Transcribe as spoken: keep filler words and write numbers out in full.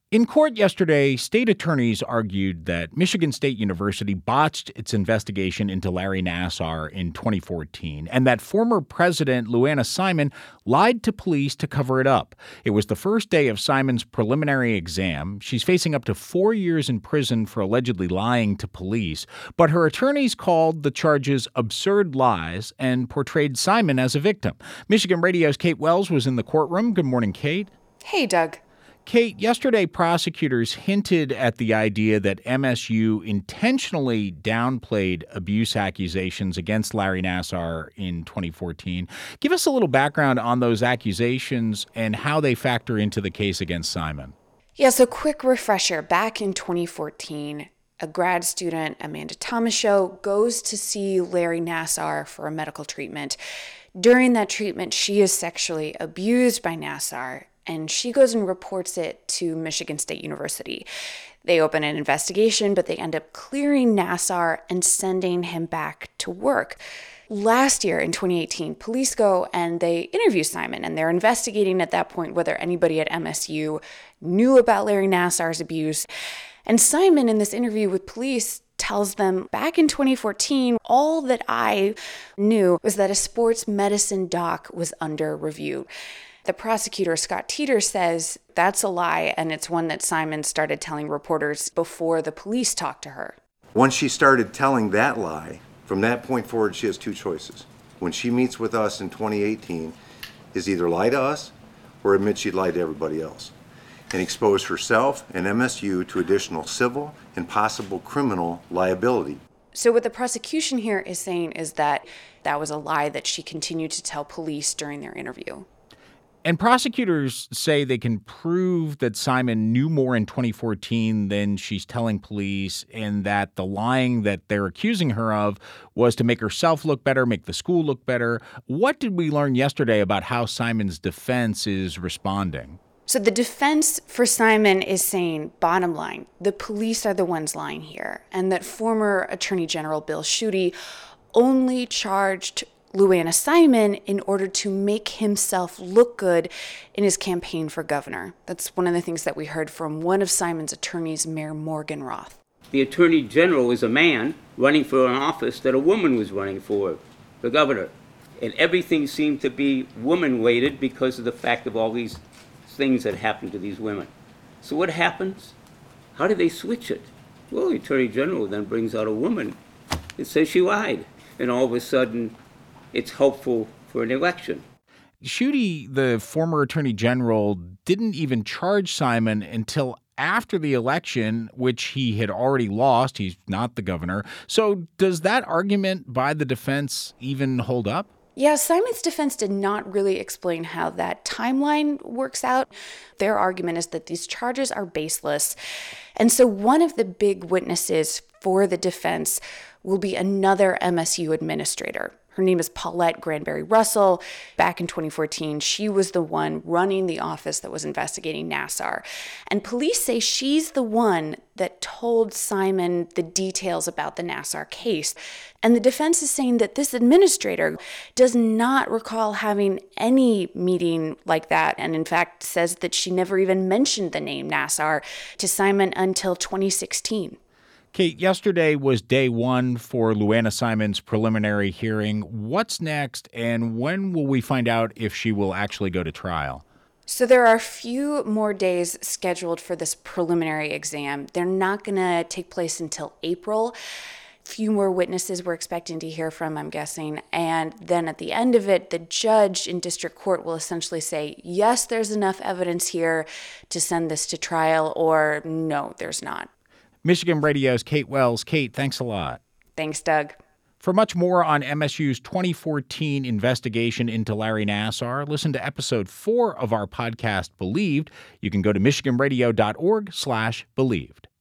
In court yesterday, state attorneys argued that Michigan State University botched its investigation into Larry Nassar in twenty fourteen and that former president Lou-Anna Simon lied to police to cover it up. It was the first day of Simon's preliminary exam. She's facing up to four years in prison for allegedly lying to police, but her attorneys called the charges absurd lies and portrayed Simon as a victim. Michigan Radio's Kate Wells was in the courtroom. Good morning, Kate. Hey, Doug. Kate, yesterday prosecutors hinted at the idea that M S U intentionally downplayed abuse accusations against Larry Nassar in twenty fourteen. Give us a little background on those accusations and how they factor into the case against Simon. Yeah, so quick refresher. Back in twenty fourteen, a grad student, Amanda Tomashow, goes to see Larry Nassar for a medical treatment. During that treatment, she is sexually abused by Nassar, and she goes and reports it to Michigan State University. They open an investigation, but they end up clearing Nassar and sending him back to work. Last year, in twenty eighteen, police go and they interview Simon, and they're investigating at that point whether anybody at M S U knew about Larry Nassar's abuse. And Simon, in this interview with police, tells them, back in twenty fourteen, all that I knew was that a sports medicine doc was under review. The prosecutor, Scott Teeter, says that's a lie, and it's one that Simon started telling reporters before the police talked to her. Once she started telling that lie, from that point forward, she has two choices. When she meets with us in twenty eighteen, is either lie to us or admit she'd lied to everybody else and expose herself and M S U to additional civil and possible criminal liability. So what the prosecution here is saying is that that was a lie that she continued to tell police during their interview. And prosecutors say they can prove that Simon knew more in twenty fourteen than she's telling police, and that the lying that they're accusing her of was to make herself look better, make the school look better. What did we learn yesterday about how Simon's defense is responding? So the defense for Simon is saying, bottom line, the police are the ones lying here, and that former Attorney General Bill Schuette only charged Lou-Anna Simon in order to make himself look good in his campaign for governor. That's one of the things that we heard from one of Simon's attorneys, Mayor Morgan Roth. The Attorney General is a man running for an office that a woman was running for, the governor. And everything seemed to be woman-weighted because of the fact of all these things that happened to these women. So what happens? How do they switch it? Well, the Attorney General then brings out a woman and says she lied. And all of a sudden, it's hopeful for an election. Schuette, the former attorney general, didn't even charge Simon until after the election, which he had already lost. He's not the governor. So does that argument by the defense even hold up? Yeah, Simon's defense did not really explain how that timeline works out. Their argument is that these charges are baseless. And so one of the big witnesses for the defense will be another M S U administrator. Her name is Paulette Granberry Russell. Back in twenty fourteen, she was the one running the office that was investigating Nassar. And police say she's the one that told Simon the details about the Nassar case. And the defense is saying that this administrator does not recall having any meeting like that, and in fact says that she never even mentioned the name Nassar to Simon until twenty sixteen. Kate, yesterday was day one for Lou-Anna Simon's preliminary hearing. What's next, and when will we find out if she will actually go to trial? So there are a few more days scheduled for this preliminary exam. They're not going to take place until April. Few more witnesses we're expecting to hear from, I'm guessing. And then at the end of it, the judge in district court will essentially say, yes, there's enough evidence here to send this to trial, or no, there's not. Michigan Radio's Kate Wells. Kate, thanks a lot. Thanks, Doug. For much more on M S U's twenty fourteen investigation into Larry Nassar, listen to episode four of our podcast, Believed. You can go to michigan radio dot org slash believed.